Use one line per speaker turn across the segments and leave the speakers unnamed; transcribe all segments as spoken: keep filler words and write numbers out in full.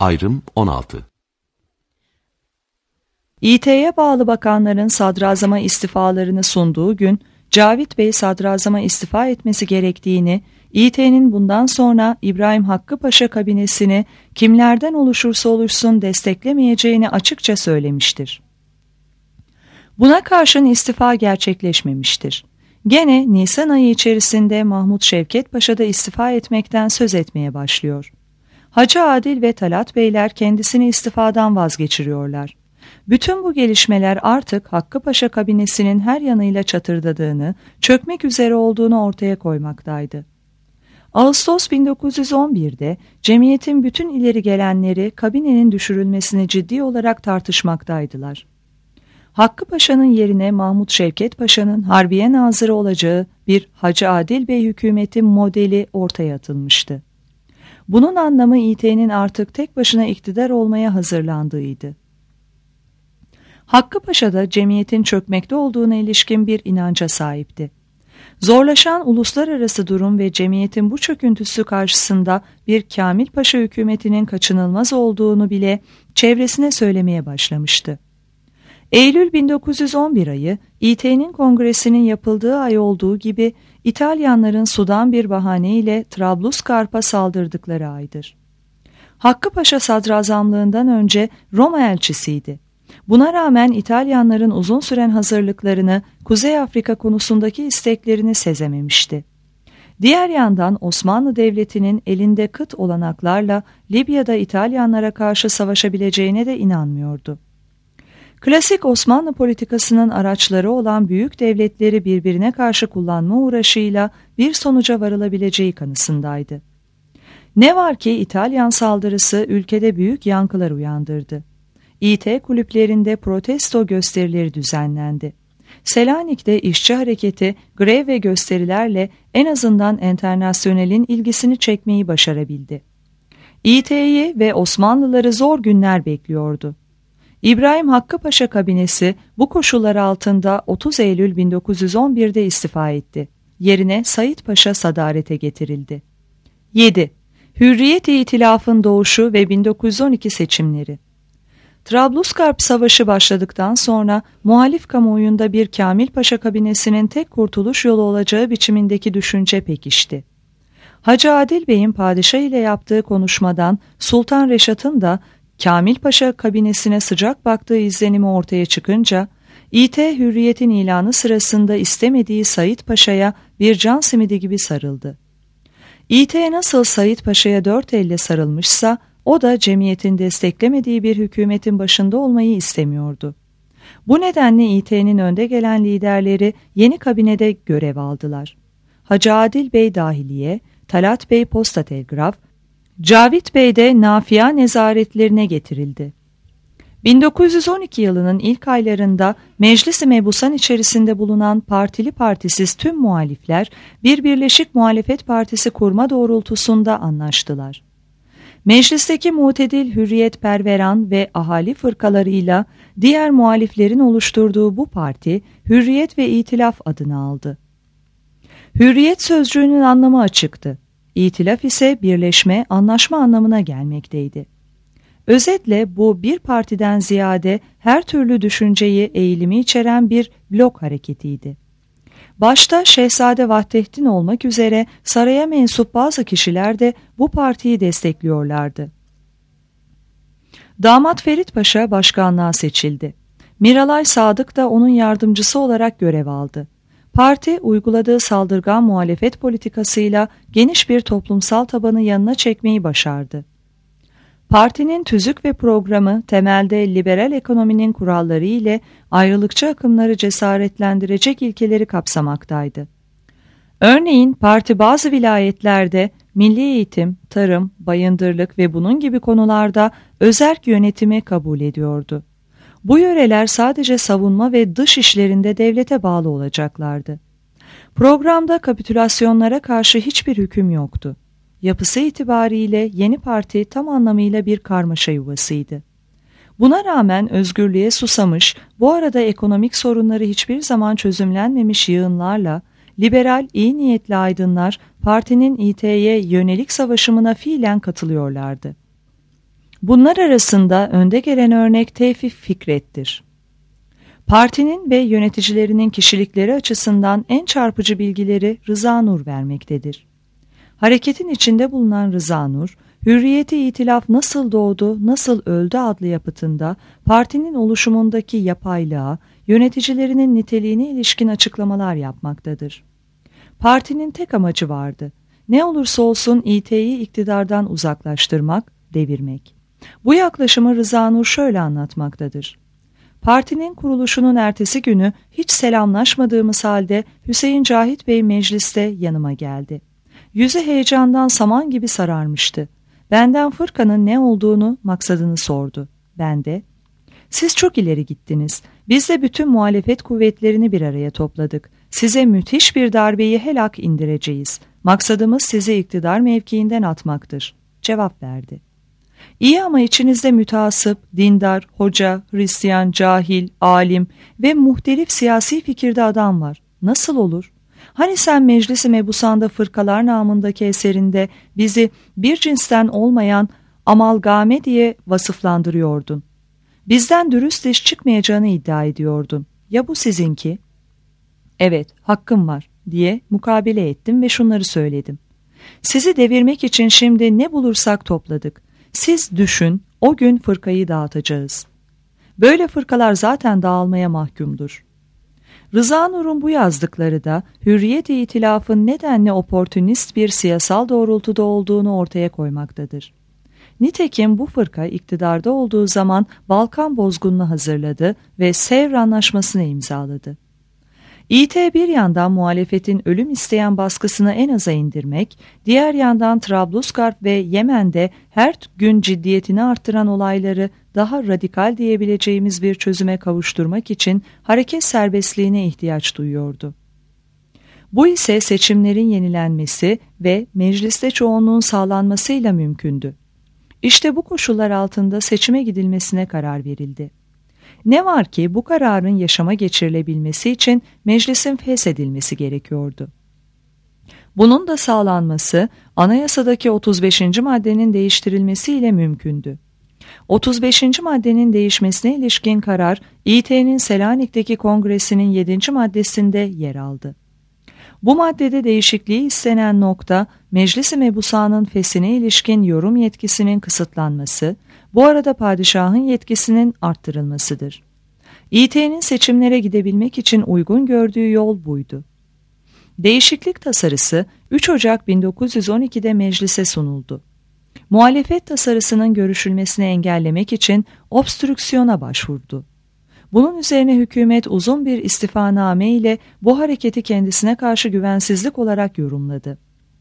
Ayrım on altı.
İ T'ye bağlı bakanların sadrazama istifalarını sunduğu gün, Cavit Bey sadrazama istifa etmesi gerektiğini, İ T'nin bundan sonra İbrahim Hakkı Paşa kabinesini kimlerden oluşursa oluşsun desteklemeyeceğini açıkça söylemiştir. Buna karşın istifa gerçekleşmemiştir. Gene Nisan ayı içerisinde Mahmut Şevket Paşa da istifa etmekten söz etmeye başlıyor. Hacı Adil ve Talat Beyler kendisini istifadan vazgeçiriyorlar. Bütün bu gelişmeler artık Hakkı Paşa kabinesinin her yanıyla çatırdadığını, çökmek üzere olduğunu ortaya koymaktaydı. Ağustos bin dokuz yüz on bir'de cemiyetin bütün ileri gelenleri kabinenin düşürülmesini ciddi olarak tartışmaktaydılar. Hakkı Paşa'nın yerine Mahmut Şevket Paşa'nın Harbiye Nazırı olacağı bir Hacı Adil Bey hükümeti modeli ortaya atılmıştı. Bunun anlamı İ T'nin artık tek başına iktidar olmaya hazırlandığıydı. Hakkı Paşa da cemiyetin çökmekte olduğuna ilişkin bir inanca sahipti. Zorlaşan uluslararası durum ve cemiyetin bu çöküntüsü karşısında bir Kamil Paşa hükümetinin kaçınılmaz olduğunu bile çevresine söylemeye başlamıştı. Eylül bin dokuz yüz on bir ayı İ T'nin kongresinin yapıldığı ay olduğu gibi İtalyanların sudan bir bahaneyle Trablusgarp'a saldırdıkları aydır. Hakkı Paşa sadrazamlığından önce Roma elçisiydi. Buna rağmen İtalyanların uzun süren hazırlıklarını, Kuzey Afrika konusundaki isteklerini sezememişti. Diğer yandan Osmanlı Devleti'nin elinde kıt olanaklarla Libya'da İtalyanlara karşı savaşabileceğine de inanmıyordu. Klasik Osmanlı politikasının araçları olan büyük devletleri birbirine karşı kullanma uğraşıyla bir sonuca varılabileceği kanısındaydı. Ne var ki İtalyan saldırısı ülkede büyük yankılar uyandırdı. İ T kulüplerinde protesto gösterileri düzenlendi. Selanik'te işçi hareketi, grev ve gösterilerle en azından enternasyonelin ilgisini çekmeyi başarabildi. İ T'yi ve Osmanlıları zor günler bekliyordu. İbrahim Hakkı Paşa kabinesi bu koşullar altında otuz Eylül bin dokuz yüz on bir'de istifa etti. Yerine Said Paşa sadarete getirildi. yedi. Hürriyet-i İtilaf'ın doğuşu ve bin dokuz yüz on iki seçimleri. Trablusgarp Savaşı başladıktan sonra muhalif kamuoyunda bir Kamil Paşa kabinesinin tek kurtuluş yolu olacağı biçimindeki düşünce pekişti. Hacı Adil Bey'in padişah ile yaptığı konuşmadan Sultan Reşat'ın da Kamil Paşa kabinesine sıcak baktığı izlenimi ortaya çıkınca, İ T Hürriyet'in ilanı sırasında istemediği Said Paşa'ya bir can simidi gibi sarıldı. İ T nasıl Said Paşa'ya dört elle sarılmışsa, o da cemiyetin desteklemediği bir hükümetin başında olmayı istemiyordu. Bu nedenle İ T'nin önde gelen liderleri yeni kabinede görev aldılar. Hacı Adil Bey Dahiliye, Talat Bey Posta Telgraf, Cavit Bey de Nafia nezaretlerine getirildi. bin dokuz yüz on iki yılının ilk aylarında Meclis-i Mebusan içerisinde bulunan partili partisiz tüm muhalifler bir birleşik muhalefet partisi kurma doğrultusunda anlaştılar. Meclisteki mutedil hürriyetperveran ve ahali fırkalarıyla diğer muhaliflerin oluşturduğu bu parti Hürriyet ve İtilaf adını aldı. Hürriyet sözcüğünün anlamı açıktı. İtilaf ise birleşme, anlaşma anlamına gelmekteydi. Özetle bu bir partiden ziyade her türlü düşünceyi, eğilimi içeren bir blok hareketiydi. Başta Şehzade Vahdettin olmak üzere saraya mensup bazı kişiler de bu partiyi destekliyorlardı. Damat Ferit Paşa başkanlığa seçildi. Miralay Sadık da onun yardımcısı olarak görev aldı. Parti uyguladığı saldırgan muhalefet politikasıyla geniş bir toplumsal tabanı yanına çekmeyi başardı. Partinin tüzük ve programı temelde liberal ekonominin kuralları ile ayrılıkçı akımları cesaretlendirecek ilkeleri kapsamaktaydı. Örneğin parti bazı vilayetlerde milli eğitim, tarım, bayındırlık ve bunun gibi konularda özerk yönetimi kabul ediyordu. Bu yöreler sadece savunma ve dış işlerinde devlete bağlı olacaklardı. Programda kapitülasyonlara karşı hiçbir hüküm yoktu. Yapısı itibariyle yeni parti tam anlamıyla bir karmaşa yuvasıydı. Buna rağmen özgürlüğe susamış, bu arada ekonomik sorunları hiçbir zaman çözümlenmemiş yığınlarla, liberal, iyi niyetli aydınlar partinin İ T'ye yönelik savaşımına fiilen katılıyorlardı. Bunlar arasında önde gelen örnek Tevfik Fikret'tir. Partinin ve yöneticilerinin kişilikleri açısından en çarpıcı bilgileri Rıza Nur vermektedir. Hareketin içinde bulunan Rıza Nur, Hürriyeti İtilaf Nasıl Doğdu, Nasıl Öldü adlı yapıtında partinin oluşumundaki yapaylığa, yöneticilerinin niteliğine ilişkin açıklamalar yapmaktadır. Partinin tek amacı vardı. Ne olursa olsun İ T'yi iktidardan uzaklaştırmak, devirmek. Bu yaklaşımı Rıza Nur şöyle anlatmaktadır. Partinin kuruluşunun ertesi günü hiç selamlaşmadığımız halde Hüseyin Cahit Bey mecliste yanıma geldi. Yüzü heyecandan saman gibi sararmıştı. Benden fırkanın ne olduğunu, maksadını sordu. Ben de, siz çok ileri gittiniz. Biz de bütün muhalefet kuvvetlerini bir araya topladık. Size müthiş bir darbeyi helak indireceğiz. Maksadımız sizi iktidar mevkiinden atmaktır. Cevap verdi. İyi ama içinizde müteasıp, dindar, hoca, Hristiyan, cahil, alim ve muhtelif siyasi fikirde adam var. Nasıl olur? Hani sen Meclis-i Mebusan'da fırkalar namındaki eserinde bizi bir cinsten olmayan amalgame diye vasıflandırıyordun. Bizden dürüst iş çıkmayacağını iddia ediyordun. Ya bu sizinki? Evet, hakkım var diye mukabele ettim ve şunları söyledim. Sizi devirmek için şimdi ne bulursak topladık. Siz düşün, o gün fırkayı dağıtacağız. Böyle fırkalar zaten dağılmaya mahkumdur. Rıza Nur'un bu yazdıkları da Hürriyet-i İtilaf'ın nedenle oportunist bir siyasal doğrultuda olduğunu ortaya koymaktadır. Nitekim bu fırka iktidarda olduğu zaman Balkan bozgununu hazırladı ve Sevr Anlaşması'nı imzaladı. İ T bir yandan muhalefetin ölüm isteyen baskısını en aza indirmek, diğer yandan Trablusgarp ve Yemen'de her gün ciddiyetini arttıran olayları daha radikal diyebileceğimiz bir çözüme kavuşturmak için hareket serbestliğine ihtiyaç duyuyordu. Bu ise seçimlerin yenilenmesi ve mecliste çoğunluğun sağlanmasıyla mümkündü. İşte bu koşullar altında seçime gidilmesine karar verildi. Ne var ki bu kararın yaşama geçirilebilmesi için meclisin feshedilmesi gerekiyordu. Bunun da sağlanması anayasadaki otuz beşinci maddenin değiştirilmesiyle mümkündü. otuz beşinci maddenin değişmesine ilişkin karar İ T'nin Selanik'teki kongresinin yedinci maddesinde yer aldı. Bu maddede değişikliği istenen nokta Meclis-i Mebusan'ın feshine ilişkin yorum yetkisinin kısıtlanması, bu arada padişahın yetkisinin arttırılmasıdır. İ T'nin seçimlere gidebilmek için uygun gördüğü yol buydu. Değişiklik tasarısı üç Ocak bin dokuz yüz on iki'de meclise sunuldu. Muhalefet tasarısının görüşülmesini engellemek için obstrüksiyona başvurdu. Bunun üzerine hükümet uzun bir istifaname ile bu hareketi kendisine karşı güvensizlik olarak yorumladı.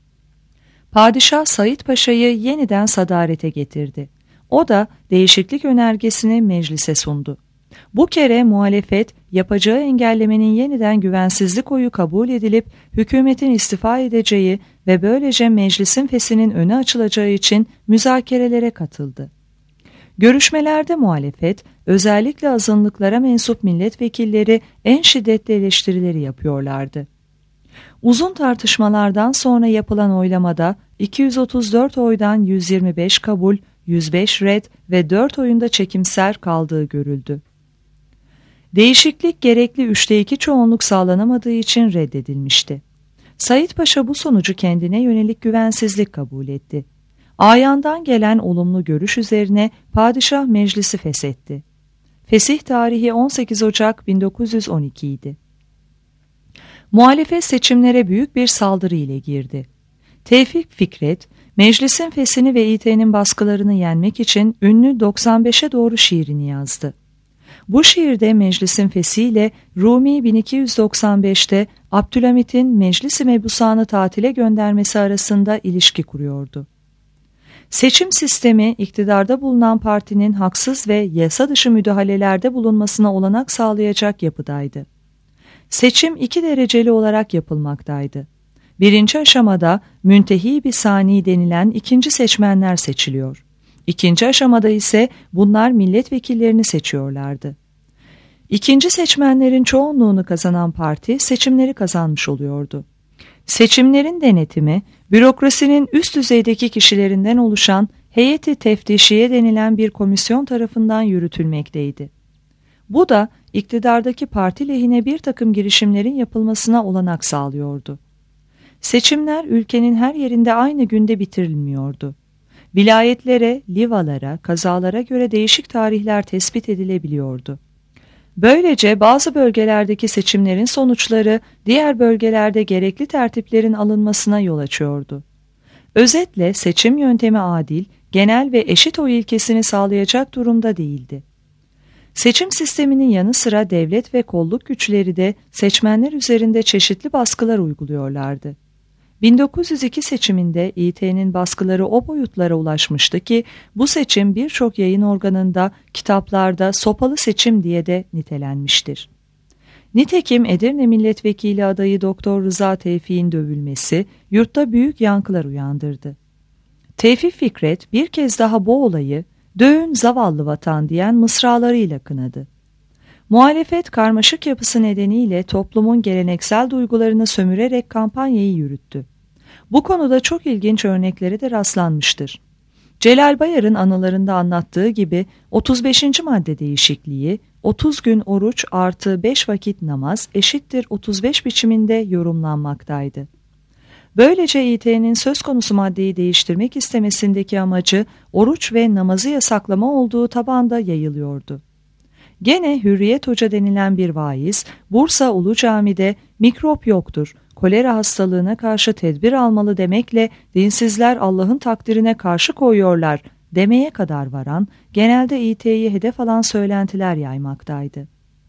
Padişah Said Paşa'yı yeniden sadarete getirdi. O da değişiklik önergesini meclise sundu. Bu kere muhalefet yapacağı engellemenin yeniden güvensizlik oyu kabul edilip hükümetin istifa edeceği ve böylece meclisin feshinin önü açılacağı için müzakerelere katıldı. Görüşmelerde muhalefet özellikle azınlıklara mensup milletvekilleri en şiddetli eleştirileri yapıyorlardı. Uzun tartışmalardan sonra yapılan oylamada iki yüz otuz dört oydan yüz yirmi beş kabul, yüz beş red ve dört oyunda çekimser kaldığı görüldü. Değişiklik gerekli üçte iki çoğunluk sağlanamadığı için reddedilmişti. Said Paşa bu sonucu kendine yönelik güvensizlik kabul etti. Ayandan gelen olumlu görüş üzerine padişah meclisi feshetti. Fesih tarihi on sekiz Ocak bin dokuz yüz on iki idi. Muhalefet seçimlere büyük bir saldırı ile girdi. Tevfik Fikret, meclisin feshini ve İ T'nin baskılarını yenmek için ünlü doksan beşe doğru şiirini yazdı. Bu şiirde meclisin feshiyle Rumi bin iki yüz doksan beş'te Abdülhamit'in Meclis-i Mebusan'ı tatile göndermesi arasında ilişki kuruyordu. Seçim sistemi iktidarda bulunan partinin haksız ve yasa dışı müdahalelerde bulunmasına olanak sağlayacak yapıdaydı. Seçim iki dereceli olarak yapılmaktaydı. Birinci aşamada müntehi bir sani denilen ikinci seçmenler seçiliyor. İkinci aşamada ise bunlar milletvekillerini seçiyorlardı. İkinci seçmenlerin çoğunluğunu kazanan parti seçimleri kazanmış oluyordu. Seçimlerin denetimi, bürokrasinin üst düzeydeki kişilerinden oluşan Heyeti Teftişiye denilen bir komisyon tarafından yürütülmekteydi. Bu da iktidardaki parti lehine bir takım girişimlerin yapılmasına olanak sağlıyordu. Seçimler ülkenin her yerinde aynı günde bitirilmiyordu. Vilayetlere, livalara, kazalara göre değişik tarihler tespit edilebiliyordu. Böylece bazı bölgelerdeki seçimlerin sonuçları diğer bölgelerde gerekli tertiplerin alınmasına yol açıyordu. Özetle seçim yöntemi adil, genel ve eşit oy ilkesini sağlayacak durumda değildi. Seçim sisteminin yanı sıra devlet ve kolluk güçleri de seçmenler üzerinde çeşitli baskılar uyguluyorlardı. bin dokuz yüz iki seçiminde İ T'nin baskıları o boyutlara ulaşmıştı ki bu seçim birçok yayın organında, kitaplarda sopalı seçim diye de nitelenmiştir. Nitekim Edirne Milletvekili adayı Doktor Rıza Tevfik'in dövülmesi yurtta büyük yankılar uyandırdı. Tevfik Fikret bir kez daha bu olayı "Dövün zavallı vatan" diyen mısralarıyla kınadı. Muhalefet karmaşık yapısı nedeniyle toplumun geleneksel duygularını sömürerek kampanyayı yürüttü. Bu konuda çok ilginç örneklere de rastlanmıştır. Celal Bayar'ın anılarında anlattığı gibi otuz beşinci madde değişikliği otuz gün oruç artı beş vakit namaz eşittir otuz beş biçiminde yorumlanmaktaydı. Böylece İ T'nin söz konusu maddeyi değiştirmek istemesindeki amacı oruç ve namazı yasaklama olduğu tabanda yayılıyordu. Gene Hürriyet Hoca denilen bir vaiz, Bursa Ulu Cami'de mikrop yoktur, kolera hastalığına karşı tedbir almalı demekle dinsizler Allah'ın takdirine karşı koyuyorlar demeye kadar varan, genelde İ T'yi hedef alan söylentiler yaymaktaydı.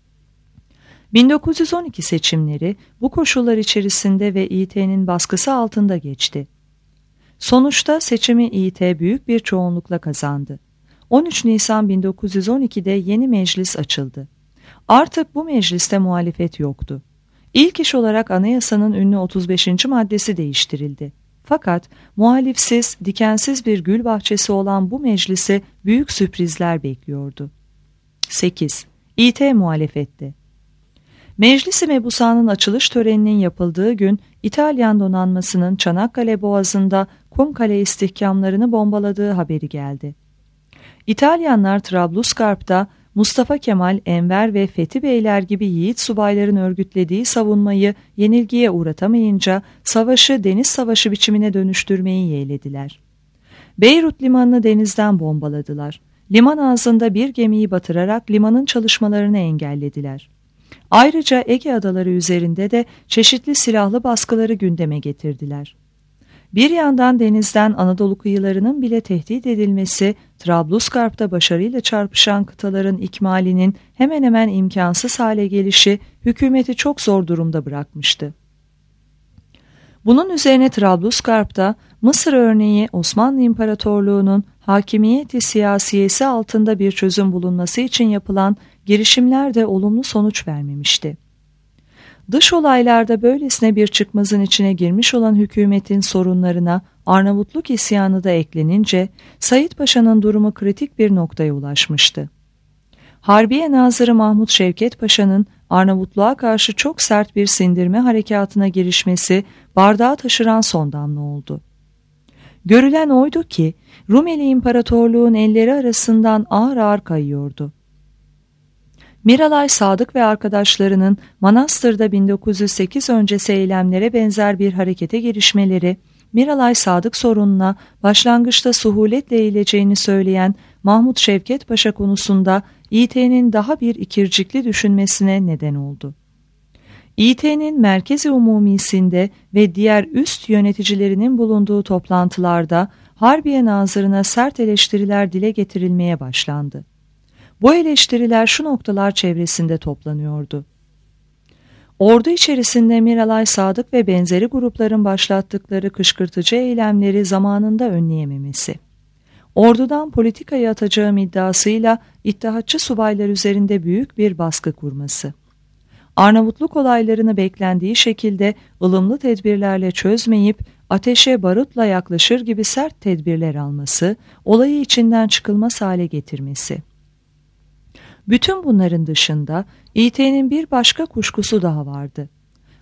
bin dokuz yüz on iki seçimleri bu koşullar içerisinde ve İ T'nin baskısı altında geçti. Sonuçta seçimi İ T büyük bir çoğunlukla kazandı. on üç Nisan bin dokuz yüz on ikide yeni meclis açıldı. Artık bu mecliste muhalefet yoktu. İlk iş olarak anayasanın ünlü otuz beşinci maddesi değiştirildi. Fakat muhalifsiz, dikensiz bir gül bahçesi olan bu meclise büyük sürprizler bekliyordu. sekiz. İ T muhalefetti. Meclis-i Mebusan'ın açılış töreninin yapıldığı gün İtalyan donanmasının Çanakkale Boğazı'nda Kumkale istihkamlarını bombaladığı haberi geldi. İtalyanlar Trablusgarp'ta Mustafa Kemal, Enver ve Fethi Beyler gibi yiğit subayların örgütlediği savunmayı yenilgiye uğratamayınca savaşı deniz savaşı biçimine dönüştürmeyi yeğlediler. Beyrut limanını denizden bombaladılar. Liman ağzında bir gemiyi batırarak limanın çalışmalarını engellediler. Ayrıca Ege adaları üzerinde de çeşitli silahlı baskıları gündeme getirdiler. Bir yandan denizden Anadolu kıyılarının bile tehdit edilmesi, Trablusgarp'ta başarıyla çarpışan kıtaların ikmalinin hemen hemen imkansız hale gelişi hükümeti çok zor durumda bırakmıştı. Bunun üzerine Trablusgarp'ta Mısır örneği Osmanlı İmparatorluğu'nun hakimiyeti siyasiyesi altında bir çözüm bulunması için yapılan girişimler de olumlu sonuç vermemişti. Dış olaylarda böylesine bir çıkmazın içine girmiş olan hükümetin sorunlarına Arnavutluk isyanı da eklenince Said Paşa'nın durumu kritik bir noktaya ulaşmıştı. Harbiye Nazırı Mahmut Şevket Paşa'nın Arnavutluğa karşı çok sert bir sindirme harekatına girişmesi bardağı taşıran son damla oldu. Görülen oydu ki Rumeli İmparatorluğun elleri arasından ağır ağır kayıyordu. Miralay Sadık ve arkadaşlarının Manastır'da bin dokuz yüz sekiz öncesi eylemlere benzer bir harekete girişmeleri, Miralay Sadık sorununa başlangıçta suhuletle eğileceğini söyleyen Mahmut Şevket Paşa konusunda İ T'nin daha bir ikircikli düşünmesine neden oldu. İ T'nin Merkezi Umumisi'nde ve diğer üst yöneticilerinin bulunduğu toplantılarda Harbiye Nazırı'na sert eleştiriler dile getirilmeye başlandı. Bu eleştiriler şu noktalar çevresinde toplanıyordu. Ordu içerisinde Miralay Sadık ve benzeri grupların başlattıkları kışkırtıcı eylemleri zamanında önleyememesi. Ordudan politikayı atacağım iddiasıyla İttihatçı subaylar üzerinde büyük bir baskı kurması. Arnavutluk olaylarını beklendiği şekilde ılımlı tedbirlerle çözmeyip ateşe barutla yaklaşır gibi sert tedbirler alması, olayı içinden çıkılmaz hale getirmesi. Bütün bunların dışında İ T'nin bir başka kuşkusu daha vardı.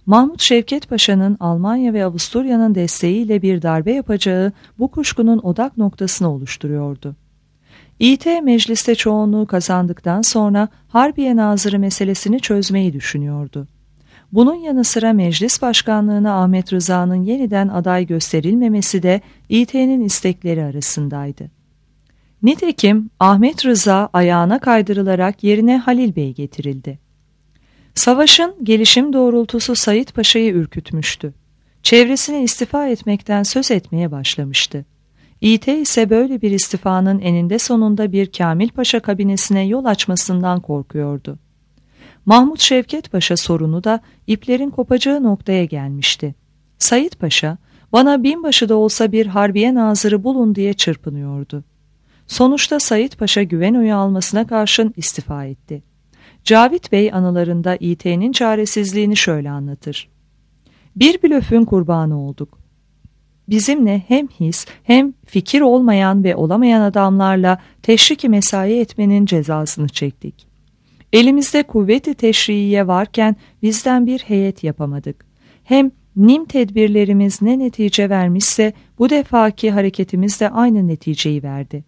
Mahmut Şevket Paşa'nın Almanya ve Avusturya'nın desteğiyle bir darbe yapacağı bu kuşkunun odak noktasını oluşturuyordu. İ T mecliste çoğunluğu kazandıktan sonra Harbiye Nazırı meselesini çözmeyi düşünüyordu. Bunun yanı sıra meclis başkanlığına Ahmet Rıza'nın yeniden aday gösterilmemesi de İ T'nin istekleri arasındaydı. Nitekim Ahmet Rıza ayağına kaydırılarak yerine Halil Bey getirildi. Savaşın gelişim doğrultusu Said Paşa'yı ürkütmüştü. Çevresine istifa etmekten söz etmeye başlamıştı. İ T ise böyle bir istifanın eninde sonunda bir Kamil Paşa kabinesine yol açmasından korkuyordu. Mahmut Şevket Paşa sorunu da iplerin kopacağı noktaya gelmişti. Said Paşa, bana binbaşı da olsa bir harbiye nazırı bulun diye çırpınıyordu. Sonuçta Said Paşa güven oyu almasına karşın istifa etti. Cavit Bey anılarında İ T'nin çaresizliğini şöyle anlatır. Bir blöfün kurbanı olduk. Bizimle hem his hem fikir olmayan ve olamayan adamlarla teşriki mesai etmenin cezasını çektik. Elimizde kuvveti teşriiye varken bizden bir heyet yapamadık. Hem nim tedbirlerimiz ne netice vermişse bu defaki hareketimiz de aynı neticeyi verdi.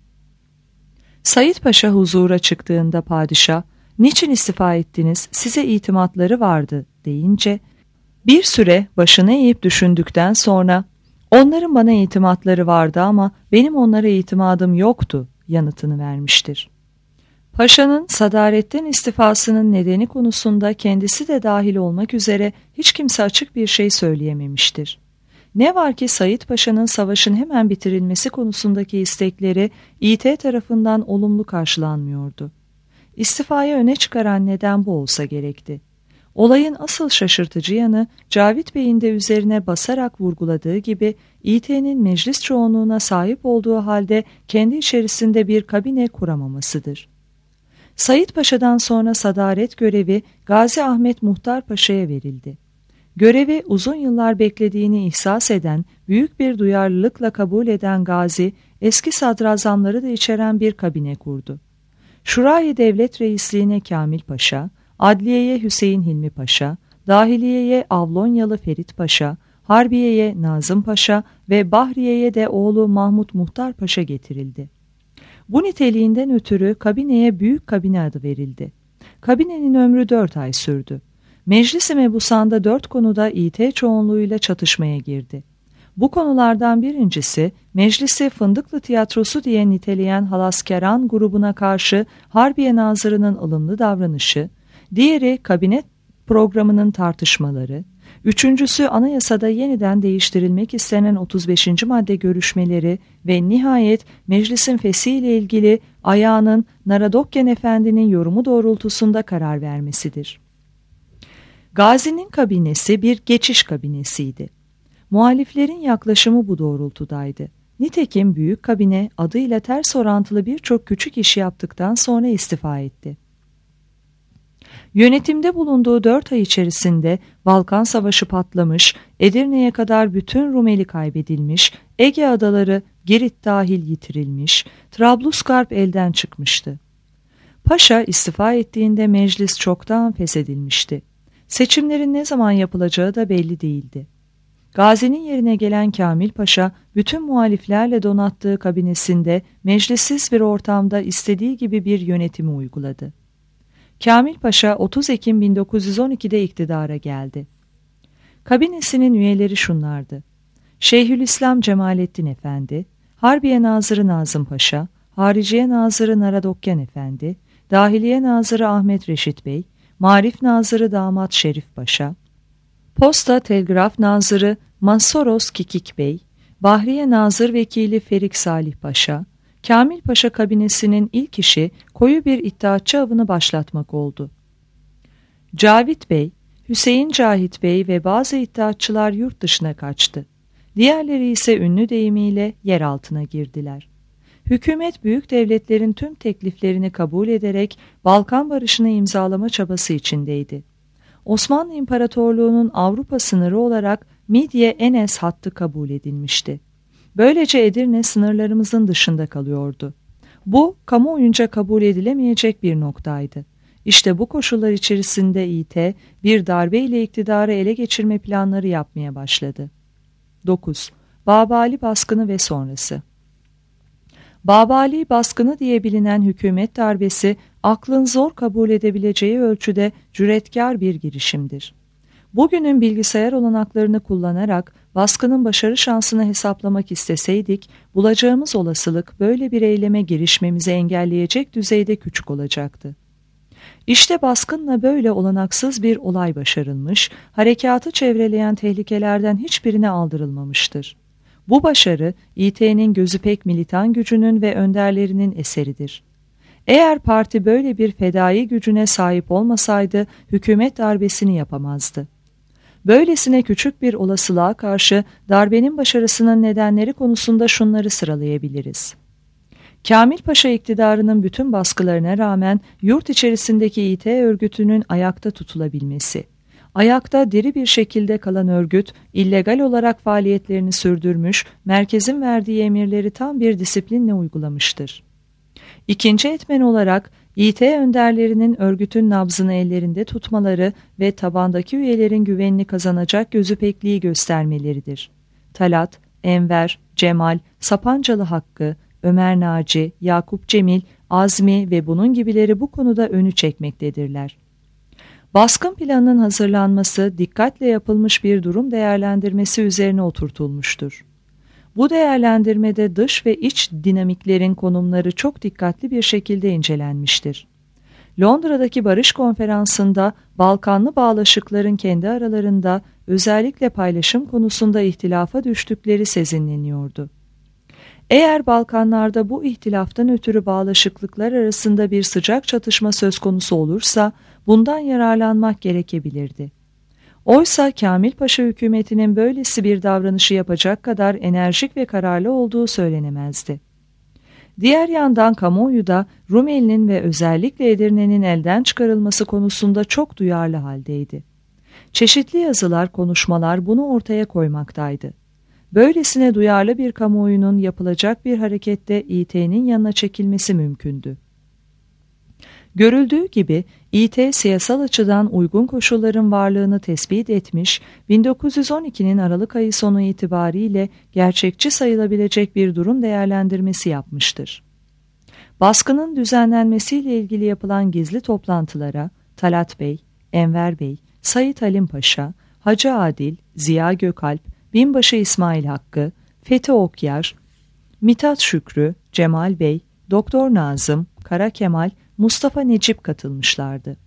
Said Paşa huzura çıktığında padişah, "Niçin istifa ettiniz? Size itimatları vardı." deyince, bir süre başını eğip düşündükten sonra, "Onların bana itimatları vardı ama benim onlara itimadım yoktu." yanıtını vermiştir. Paşa'nın sadaretten istifasının nedeni konusunda kendisi de dahil olmak üzere hiç kimse açık bir şey söyleyememiştir. Ne var ki Said Paşa'nın savaşın hemen bitirilmesi konusundaki istekleri İ T tarafından olumlu karşılanmıyordu. İstifayı öne çıkaran neden bu olsa gerekti. Olayın asıl şaşırtıcı yanı Cavit Bey'in de üzerine basarak vurguladığı gibi İ T'nin meclis çoğunluğuna sahip olduğu halde kendi içerisinde bir kabine kuramamasıdır. Said Paşa'dan sonra sadaret görevi Gazi Ahmet Muhtar Paşa'ya verildi. Görevi uzun yıllar beklediğini ihsas eden, büyük bir duyarlılıkla kabul eden Gazi, eski sadrazamları da içeren bir kabine kurdu. Şurayı Devlet Reisliğine Kamil Paşa, Adliye'ye Hüseyin Hilmi Paşa, Dahiliye'ye Avlonyalı Ferit Paşa, Harbiye'ye Nazım Paşa ve Bahriye'ye de oğlu Mahmut Muhtar Paşa getirildi. Bu niteliğinden ötürü kabineye Büyük Kabine adı verildi. Kabinenin ömrü dört ay sürdü. Meclis-i Mebusan'da dört konuda İ T çoğunluğuyla çatışmaya girdi. Bu konulardan birincisi, meclisi Fındıklı Tiyatrosu diye niteleyen Halaskeran grubuna karşı Harbiye Nazırı'nın ılımlı davranışı, diğeri kabinet programının tartışmaları, üçüncüsü anayasada yeniden değiştirilmek istenen otuz beşinci madde görüşmeleri ve nihayet meclisin feshiyle ilgili ayağının Naradokyan Efendi'nin yorumu doğrultusunda karar vermesidir. Gazi'nin kabinesi bir geçiş kabinesiydi. Muhaliflerin yaklaşımı bu doğrultudaydı. Nitekim Büyük Kabine adıyla ters orantılı birçok küçük iş yaptıktan sonra istifa etti. Yönetimde bulunduğu dört ay içerisinde Balkan Savaşı patlamış, Edirne'ye kadar bütün Rumeli kaybedilmiş, Ege adaları Girit dahil yitirilmiş, Trablusgarp elden çıkmıştı. Paşa istifa ettiğinde meclis çoktan feshedilmişti. Seçimlerin ne zaman yapılacağı da belli değildi. Gazi'nin yerine gelen Kamil Paşa, bütün muhaliflerle donattığı kabinesinde meclissiz bir ortamda istediği gibi bir yönetimi uyguladı. Kamil Paşa otuz Ekim bin dokuz yüz on iki'de iktidara geldi. Kabinesinin üyeleri şunlardı: Şeyhülislam Cemalettin Efendi, Harbiye Nazırı Nazım Paşa, Hariciye Nazırı Naradokyan Efendi, Dahiliye Nazırı Ahmet Reşit Bey, Marif Nazırı Damat Şerif Paşa, Posta Telgraf Nazırı Mansoros Kikik Bey, Bahriye Nazır Vekili Ferik Salih Paşa, Kamil Paşa kabinesinin ilk işi koyu bir iddiatçı avını başlatmak oldu. Cavit Bey, Hüseyin Cahit Bey ve bazı iddiatçılar yurt dışına kaçtı. Diğerleri ise ünlü deyimiyle yer altına girdiler. Hükümet büyük devletlerin tüm tekliflerini kabul ederek Balkan Barışı'nı imzalama çabası içindeydi. Osmanlı İmparatorluğu'nun Avrupa sınırı olarak Midye-Enes hattı kabul edilmişti. Böylece Edirne sınırlarımızın dışında kalıyordu. Bu, kamuoyunca kabul edilemeyecek bir noktaydı. İşte bu koşullar içerisinde İ T bir darbe ile iktidarı ele geçirme planları yapmaya başladı. dokuz. Babali baskını ve sonrası. Babali baskını diye bilinen hükümet darbesi, aklın zor kabul edebileceği ölçüde cüretkar bir girişimdir. Bugünün bilgisayar olanaklarını kullanarak baskının başarı şansını hesaplamak isteseydik, bulacağımız olasılık böyle bir eyleme girişmemizi engelleyecek düzeyde küçük olacaktı. İşte baskınla böyle olanaksız bir olay başarılmış, harekatı çevreleyen tehlikelerden hiçbirine aldırılmamıştır. Bu başarı, İ T'nin gözü pek militan gücünün ve önderlerinin eseridir. Eğer parti böyle bir fedai gücüne sahip olmasaydı, hükümet darbesini yapamazdı. Böylesine küçük bir olasılığa karşı darbenin başarısının nedenleri konusunda şunları sıralayabiliriz. Kamil Paşa iktidarının bütün baskılarına rağmen yurt içerisindeki İ T örgütünün ayakta tutulabilmesi. Ayakta diri bir şekilde kalan örgüt, illegal olarak faaliyetlerini sürdürmüş, merkezin verdiği emirleri tam bir disiplinle uygulamıştır. İkinci etmen olarak İ T önderlerinin örgütün nabzını ellerinde tutmaları ve tabandaki üyelerin güvenini kazanacak gözüpekliği göstermeleridir. Talat, Enver, Cemal, Sapancalı Hakkı, Ömer Naci, Yakup Cemil, Azmi ve bunun gibileri bu konuda önü çekmektedirler. Baskın planının hazırlanması dikkatle yapılmış bir durum değerlendirmesi üzerine oturtulmuştur. Bu değerlendirmede dış ve iç dinamiklerin konumları çok dikkatli bir şekilde incelenmiştir. Londra'daki Barış Konferansı'nda Balkanlı bağlaşıkların kendi aralarında özellikle paylaşım konusunda ihtilafa düştükleri sezinleniyordu. Eğer Balkanlarda bu ihtilaftan ötürü bağlaşıklıklar arasında bir sıcak çatışma söz konusu olursa bundan yararlanmak gerekebilirdi. Oysa Kamil Paşa hükümetinin böylesi bir davranışı yapacak kadar enerjik ve kararlı olduğu söylenemezdi. Diğer yandan kamuoyu da Rumeli'nin ve özellikle Edirne'nin elden çıkarılması konusunda çok duyarlı haldeydi. Çeşitli yazılar, konuşmalar bunu ortaya koymaktaydı. Böylesine duyarlı bir kamuoyunun yapılacak bir harekette İ T'nin yanına çekilmesi mümkündü. Görüldüğü gibi İ T siyasal açıdan uygun koşulların varlığını tespit etmiş, bin dokuz yüz on ikinin Aralık ayı sonu itibariyle gerçekçi sayılabilecek bir durum değerlendirmesi yapmıştır. Baskının düzenlenmesiyle ilgili yapılan gizli toplantılara Talat Bey, Enver Bey, Sayit Halim Paşa, Hacı Adil, Ziya Gökalp, Binbaşı İsmail Hakkı, Fethi Okyar, Mithat Şükrü, Cemal Bey, Doktor Nazım, Kara Kemal, Mustafa Necip katılmışlardı.